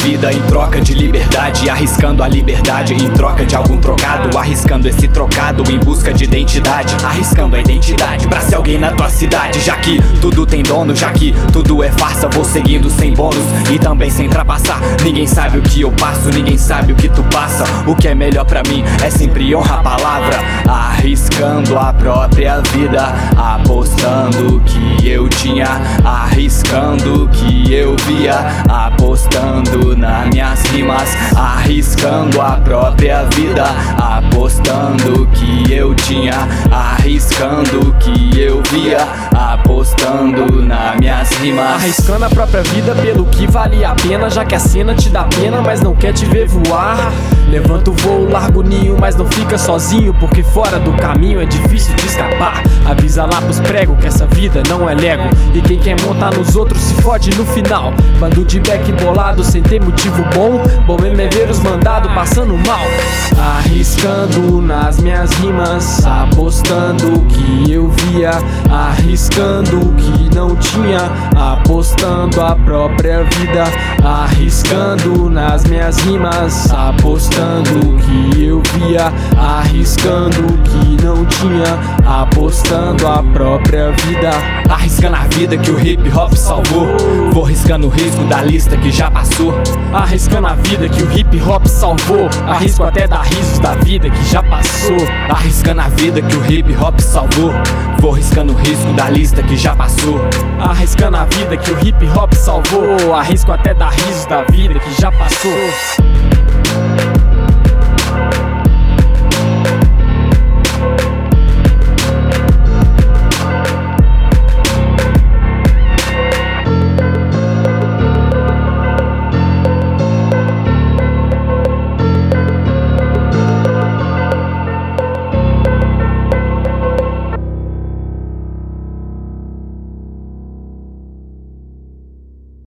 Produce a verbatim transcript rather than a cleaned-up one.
vida em troca de liberdade, arriscando a liberdade em troca de algum trocado, arriscando esse trocado em busca de identidade, arriscando a identidade pra ser alguém na tua cidade. Já que tudo tem dono, já que tudo é farsa, vou seguindo sem bônus e também sem trapaçar. Ninguém sabe o que eu passo, ninguém sabe o que tu passa. O que é melhor pra mim é sempre honrar a palavra, arriscando a própria vida, apostando que eu tinha, arriscando que eu via, apostando nas minhas rimas, arriscando a própria vida, apostando que eu tinha, arriscando que eu via, apostando nas minhas rimas, arriscando a própria vida pelo que vale a pena, já que a cena te dá pena, mas não quer te ver voar. Levanta o voo, larga o ninho, mas não fica sozinho, porque fora do caminho é difícil de escapar. Avisa lá pros pregos que essa vida não é lego, e quem quer montar nos outros se fode no final. Bando de beck bolado sem ter motivo bom, bom mesmo é ver os mandados passando mal. Arriscando nas minhas rimas, apostando que eu via, arriscando que não tinha, apostando a própria vida, arriscando nas minhas rimas, apostando que eu via, arriscando que não tinha, apostando a própria vida, arriscando a vida que o hip hop salvou. Vou riscando o risco da lista que já passou, arriscando a vida que o hip hop salvou. Arrisco até dar risos da vida que já passou, arriscando a vida que o hip hop salvou. Vou riscando o risco da lista que já passou, arriscando a vida que o hip hop salvou. Arrisco até dar risos da vida que já passou.